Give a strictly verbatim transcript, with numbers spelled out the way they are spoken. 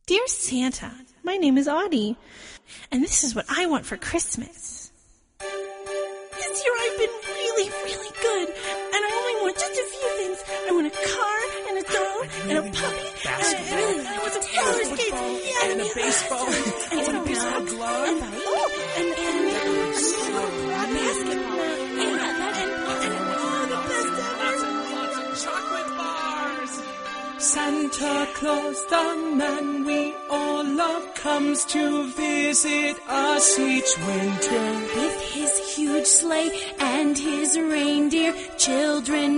Dear Santa, my name is Audie, and this is what I want for Christmas. This year I've been really, really good, and I only want just a few things. I want a car, and a doll, and a puppy, and I really I want some roller skates, yeah, and a baseball, and some baseball glove, and, oh, and, and, and, and a basketball, and, and, and, oh, the best ever. Lots and lots of chocolate bars. Santa Claus, the man we all love, comes to visit us each winter. With his huge sleigh and his reindeer, children